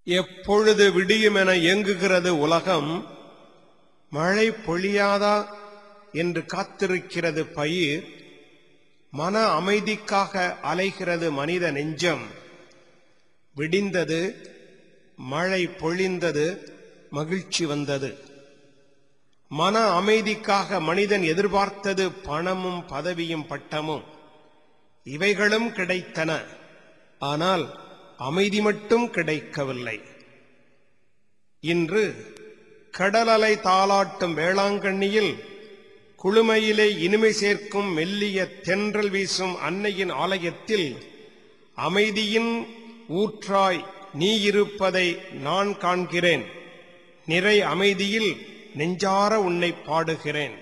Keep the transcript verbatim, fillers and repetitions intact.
எப்பொழுது விடியும் என ஏங்குகிறது உலகம், மழை பொழியாதா என்று காத்திருக்கிறது பயிர், மன அமைதிக்காக அலைகிறது மனித நெஞ்சம். விடிந்தது, மழை பொழிந்தது, மகிழ்ச்சி வந்தது. மன அமைதிக்காக மனிதன் எதிர்பார்த்தது பணமும் பதவியும் பட்டமும். இவைகளும் கிடைத்தன. ஆனால் அமைதி மட்டும் கிடைக்கவில்லை. இன்று கடலலை தாளாட்டும் வேளாங்கண்ணியில் குளுமையிலே இனிமை சேர்க்கும் மெல்லிய தென்றல் வீசும் அன்னையின் ஆலயத்தில் அமைதியின் ஊற்றாய் நீ இருப்பதை நான் காண்கிறேன். நிறை அமைதியில் நெஞ்சார உன்னை பாடுகிறேன்.